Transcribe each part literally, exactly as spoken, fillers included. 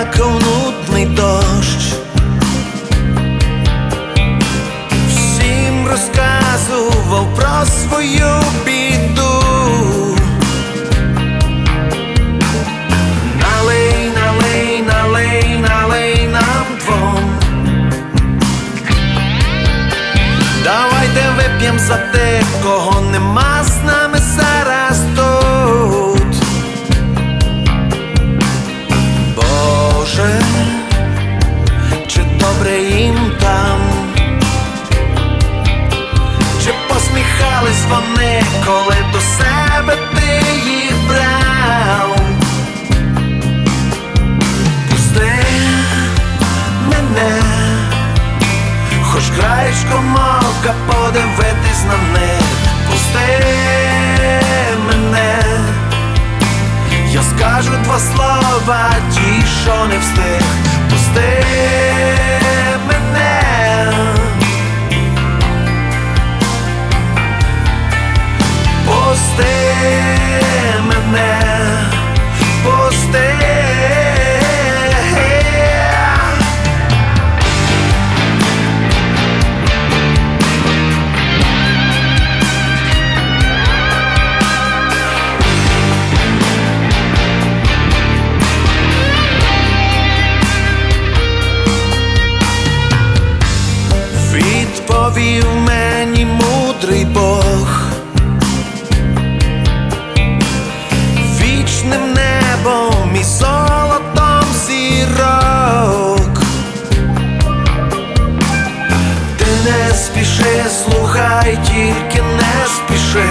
плакав нудний дощ, всім розказував про свою біду. Налий, налий, налий, налий нам двом, давайте вип'єм за тих, кого нема з нами зараз тут. Боже, чи добре їм там, чи посміхались вони, коли до себе ти їх брав. Пусти мене, хоч краєчком ока подивитись на них. Пусти мене, я скажу два слова, ті, що не встиг. Пусти мене, пусти мене, пусти. Відповів мені мудрий Бог, вічним небом і золотом зірок. Ти не спіши, слухай, тільки не спіши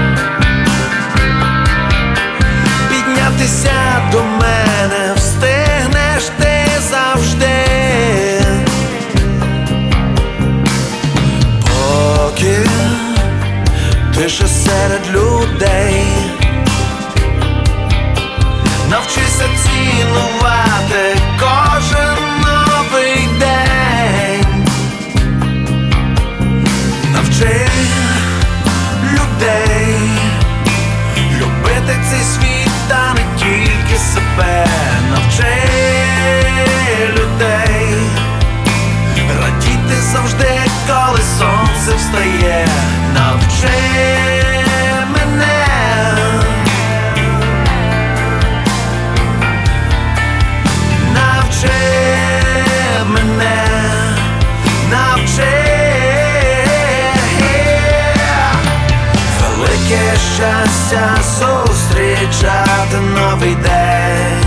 піднятися до мене, встигнеш ти завжди. Тиша серед людей, навчися цінувати кожен новий день. Навчи людей любити цей світ, та не тільки себе. Навчи людей радіти завжди, коли сонце встає. Навчи мене, навчи мене, навчи. Велике щастя зустрічати новий день,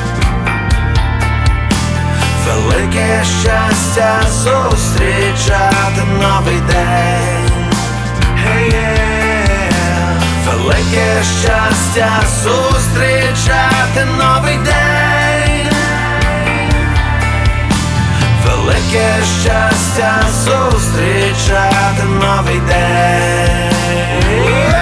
велике щастя зустрічати новий день. Hey, yeah. Велике щастя зустрічати новий день, велике щастя зустрічати новий день.